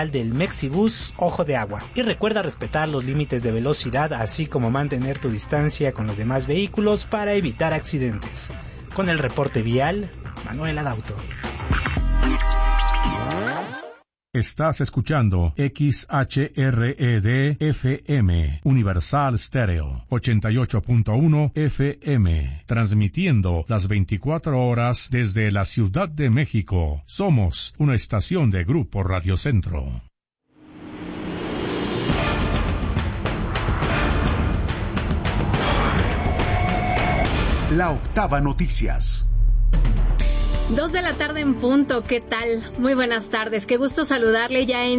del Mexibus Ojo de Agua. Y recuerda respetar los límites de velocidad, así como mantener tu distancia con los demás vehículos para evitar accidentes. Con el reporte vial, Manuel Adauto. Estás escuchando XHRED-FM, Universal Stereo, 88.1 FM, transmitiendo las 24 horas desde la Ciudad de México. Somos una estación de Grupo Radio Centro. La Octava Noticias. 2 de la tarde en punto, ¿qué tal? Muy buenas tardes, qué gusto saludarle ya en